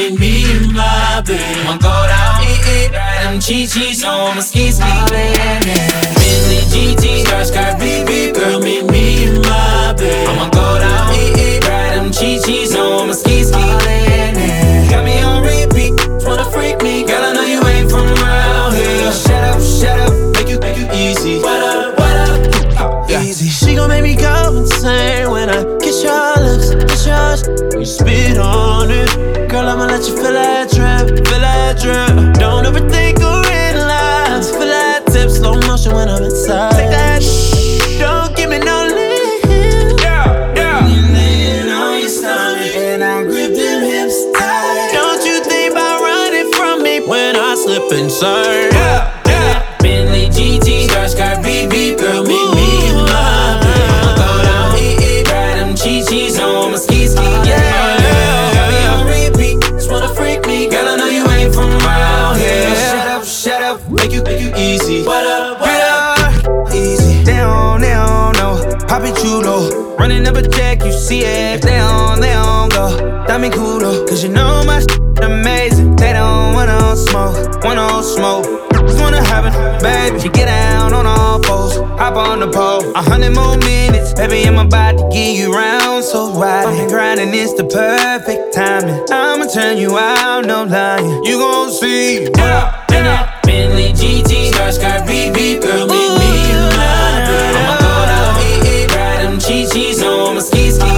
meet me in my bed. I'ma go down, ride them Chi-Chis on my ski. Bentley GT, skirt, BB, girl, meet me in my bed. I'ma go down, ride them Chi-Chis on my ski. Got me on repeat, wanna freak me, girl, I know you ain't from around here. Shut up, make you easy. What up, easy. She gon' make me go insane when I kiss your lips, kiss yours. You spit on it, girl, I'ma let you feel that drip. Don't overthink or analyze. Feel that tip, slow motion when I'm inside. Take that don't give me no leave. Yeah. You laying on your stomach and I grip them hips tight. Don't you think about running from me when I slip inside? Yeah. Bentley GT, skirt, BB, girl, meet me in my bed. I'ma go down, ride them Chi-Chis on my ski. Yeah. Got me on repeat, just wanna freak me, girl, I know you ain't from around here. Shut up, make you easy. What up, easy. They don't know. Poppy Chulo, running up a check, you see it. If they don't go. That me cool though, cause you know my shit amazing. They don't want no smoke. Just wanna have it, baby. You get down on all fours, hop on the pole. 100 more minutes, baby, I'm about to give you round. So right, I've been grinding, it's the perfect timing. I'ma turn you out, no lying. You gon' see. Bentley GT, skirt, BB, girl, meet me in my bed. I'ma go down, ride them Chi-Chis on my ski.